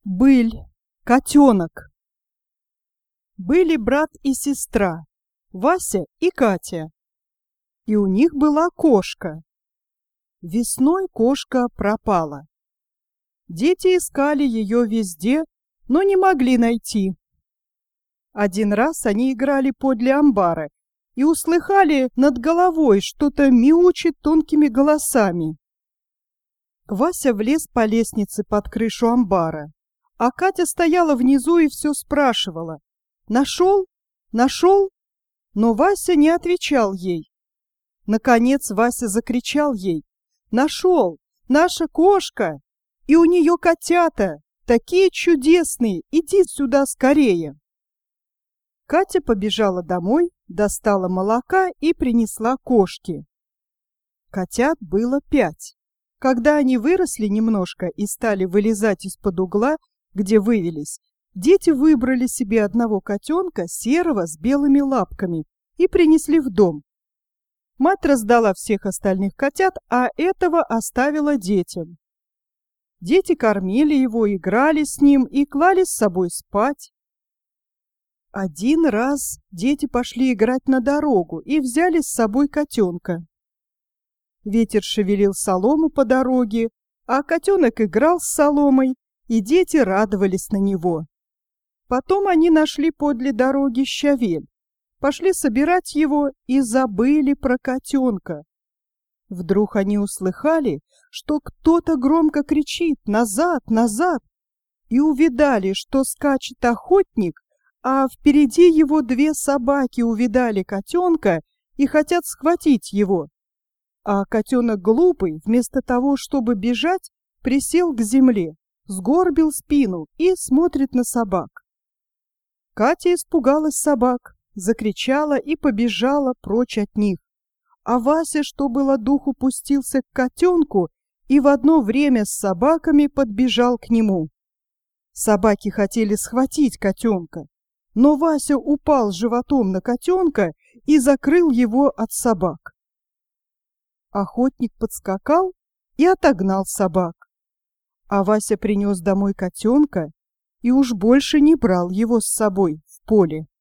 Быль, котенок. Были брат и сестра, Вася и Катя, и у них была кошка. Весной кошка пропала. Дети искали ее везде, но не могли найти. Один раз они играли подле амбара и услыхали над головой что-то мяучит тонкими голосами. Вася влез по лестнице под крышу амбара, а Катя стояла внизу и все спрашивала: «Нашел? Нашел?» Но Вася не отвечал ей. Наконец Вася закричал ей: «Нашел! Наша кошка! И у нее котята! Такие чудесные! Иди сюда скорее!» Катя побежала домой, достала молока и принесла кошке. Котят было 5. Когда они выросли немножко и стали вылезать из-под угла, где вывелись, дети выбрали себе одного котенка, серого, с белыми лапками, и принесли в дом. Мать раздала всех остальных котят, а этого оставила детям. Дети кормили его, играли с ним и клали с собой спать. Один раз дети пошли играть на дорогу и взяли с собой котенка. Ветер шевелил солому по дороге, а котенок играл с соломой, и дети радовались на него. Потом они нашли подле дороги щавель, пошли собирать его и забыли про котенка. Вдруг они услыхали, что кто-то громко кричит: «Назад! Назад!» и увидали, что скачет охотник, а впереди его 2 собаки увидали котенка и хотят схватить его. А котенок глупый, вместо того, чтобы бежать, присел к земле, сгорбил спину и смотрит на собак. Катя испугалась собак, закричала и побежала прочь от них. А Вася, что было духу, пустился к котенку и в одно время с собаками подбежал к нему. Собаки хотели схватить котенка, но Вася упал животом на котенка и закрыл его от собак. Охотник подскакал и отогнал собак, а Вася принес домой котенка и уж больше не брал его с собой в поле.